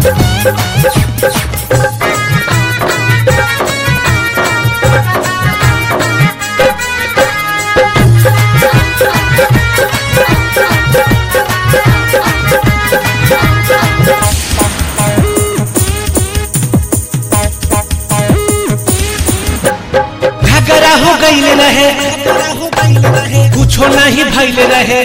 हो गईल रहे कुछो नहीं भइल रहे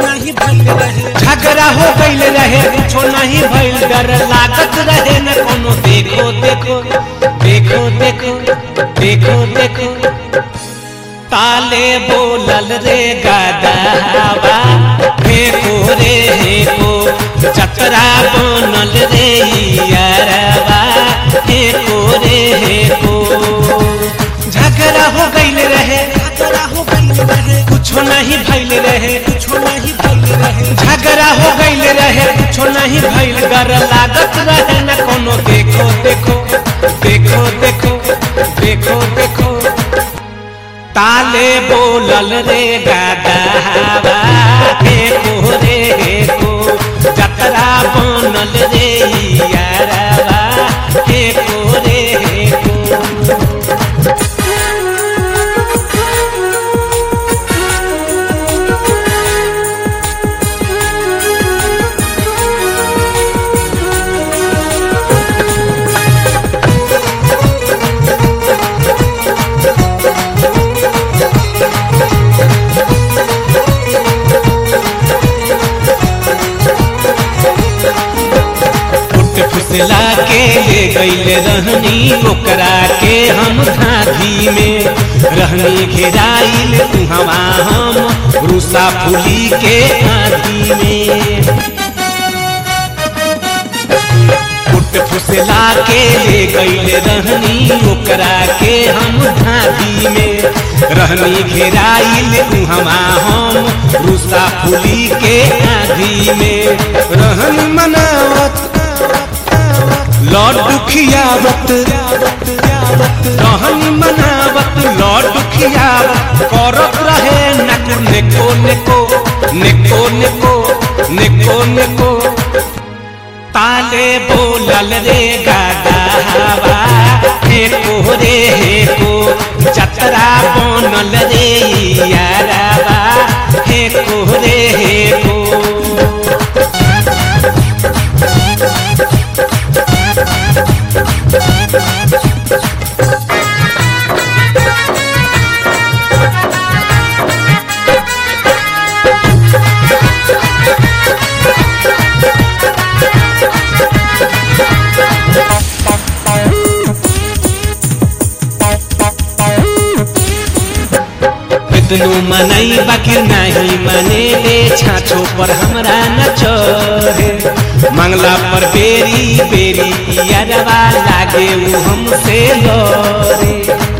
झगड़ा हो गईल रहे कुछो नहीं भइल डर लागत रहे न कोनो देखो देखो देखो देखो देखो देखो ताले बोलल रे गदहावा फेको रे हेको जतरा बनल रे यारवा हेको रे हेको झगड़ा हो गईल रहे कुछो नहीं भइल रहे झगड़ा हो गईल रहे कुछो नहीं भइल डर लागत रहे न कोनो देखो देखो देखो देखो देखो देखो ताले बोलल रे गदहावा हेको रे हेको जतरा बनल रे यारवा हेको रे हेको फुसला के ले गईल रहनी ओकरा के हम धाधी में रहनी घेराइल तुहवा हम रूसा फूली के आधी में फुसला के ले गईल रहनी ओकरा के हम धाधी में रहनी घेराइल तुहवा हम रूसा फूली के आधी में रहन मनावत लड्डू खियावत रहनी मनावत लड्डू खियावत करत रहे neko neko neko neko neko neko neko ताले बोलल रे गदहावा हेको रे हेको जतरा बनल रे यारवा हेको रे हेको कितनो मनई बाकी नहीं मने ले छाछो पर हमरा न चढ़े मंगला पर बेरी बेरी यारवा लागे वो हमसे लड़े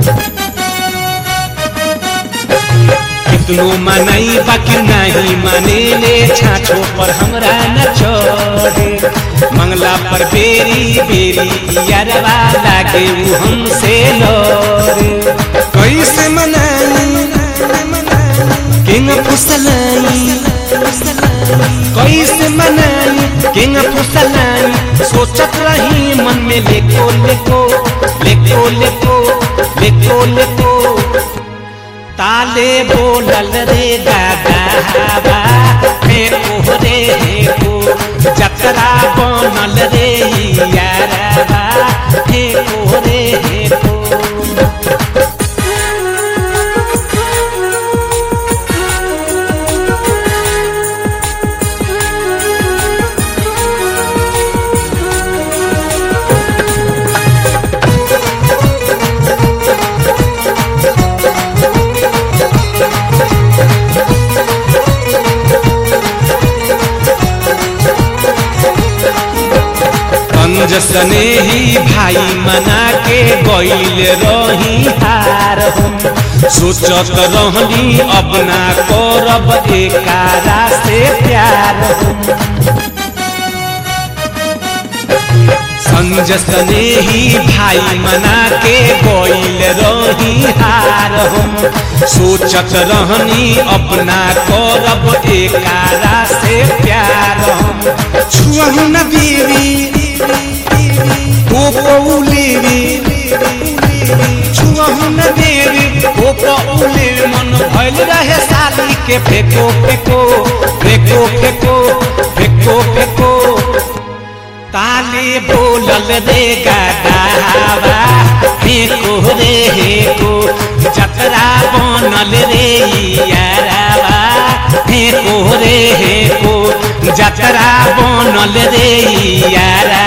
कितनो मनई बाकी नहीं मने ले छाछो पर हमरा न चढ़े मंगला पर बेरी बेरी यारवा लागे वो हमसे लड़े कैसे मनाई किंग फुसलाई कैसे मनाई किंग फुसलाई सोचत रही मन में लेको लेको लेको लेको लेको लेको ताले बोलल रे गदहावा हेको रे हेको जतरा बनल रे यारवा हेको रे हेको जसने ही भाई मना के गईल रही हार हम सोचत रहनी अब ना करब एकारा से प्यार संजसने ही भाई मना के गईल रही हार हम सोचत रहनी अपना करब एकारा से प्यार हम छुअहु न देवी ओ पौलेवी छुअहु न देवी ओ पौले मन भइल रहे साली के फेको फेको फेको फेको फेको फेको ताली बोलल रे गदावा हेको रे हेको जतरा बनल रे यारावा हेको रे हेको जतरा बनल रे यारा